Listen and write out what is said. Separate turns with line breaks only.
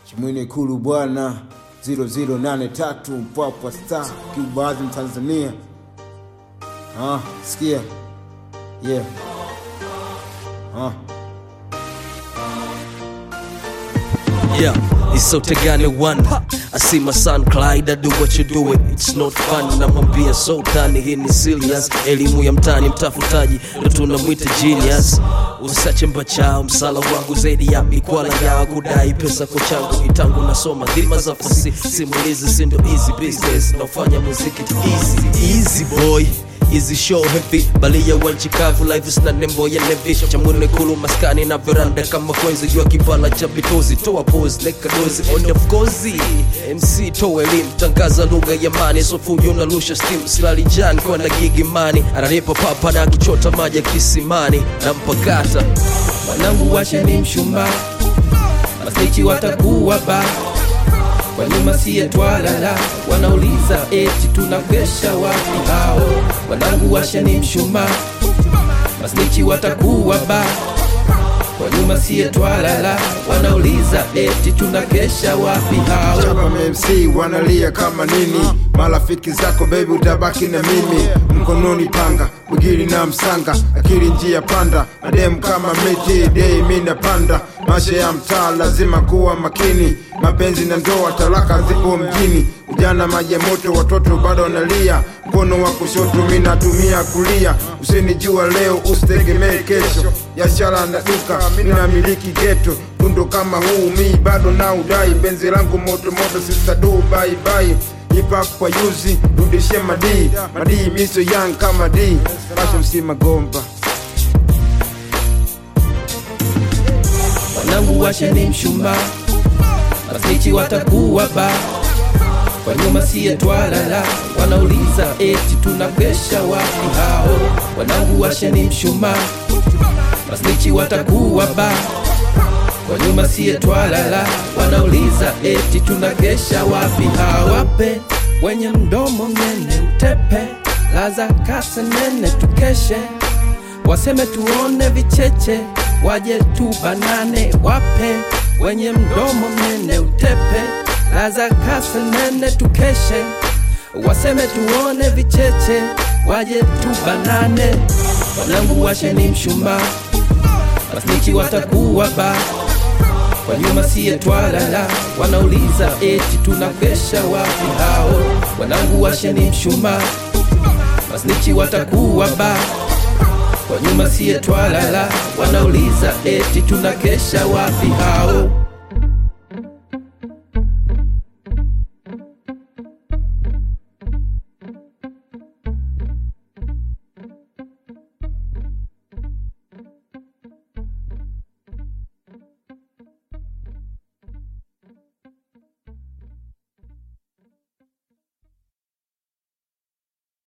Chimwene Kulu bwana 0083 Mpwapwa Star Kibazi Tanzania. Sikia. Yeah.
Yeah, it's so Tegane one. I see my son Clyde, I do what you do it. It's not fun, namwambia so tani, hii ni serious. Elimu ya mtani mtafutaji, ndo tunamwita genius. Usache mbachao, msala wangu zaidi ya mikwala ya kudai pesa kwa changu. Itangu nasoma, dhima za fasi, simulizi sindo easy business. Nafanya muziki tu easy boy. Easy show heavy, bali ya wanchi kavu, life is na nembo ya Levi. Chamune Kulu maskani na veranda kama kwenzi, jua kipala cha bitozi, toa pose, neka dozi, on of course MC toa elimu, tangaza lugha ya mani, sofujo na lusha steam, silali jan kwa na gigi mani, ananipa papa na kichota maji kisimani, na mpakata.
Wanangu washe ni mshumba, masnichi watakuwa ba, kwa nyuma siye twalala, wanauliza eti tunakesha wapi hao. Wanangu washe ni mshuma, masnichi watakuwa ba, kwa nyuma siye twalala, wanauliza eti tunakesha wapi hao.
Chapa MC wanalia kama nini, marafiki zako baby utabaki na mimi. Mkononi panga, bugiri na msanga, akili njia panda, madem kama miti, day mina panda. Maisha ya mtaa lazima kuwa makini, mapenzi na ndoa talaka zipo mjini. Ujana maji ya moto, watoto bado wanalia, mkono wa kushoto mimi natumia kulia. Usinijua leo usitegemee kesho, biashara na duka mimi namiliki ghetto. Tundo kama huu mimi bado na udai, benzi langu moto moto sister do bye bye. Hip-hop kwa yuzi, rudishe madii miso young kama D, pasho msima gomba.
Wanangu washe ni mshumba, masnichi watakuwa ba, kwa nyuma siye twalala, wanauliza eti tunakesha wapi hao. Wanangu washe ni mshumba, masnichi watakuwa ba, kwa nyuma siye twalala, wanauliza eti tunakesha wapi hao. Wape wenye mdomo mnene utepe, laza kasa nene tukeshe, waseme tuone vicheche, waje tu banane. Wape wenye mdomo mnene utepe, laza kasa nene tukeshe, waseme tuone vicheche, waje tu banane. Wanangu washe ni mshumba, masnichi watakuwa ba, kwa nyuma siye twalala, wanauliza eti tunakesha wapi hao. Wanangu washe ni mshumba, masnichi watakuwa ba, kwa nyuma siye twalala, wanauliza eti tunakesha wapi hao.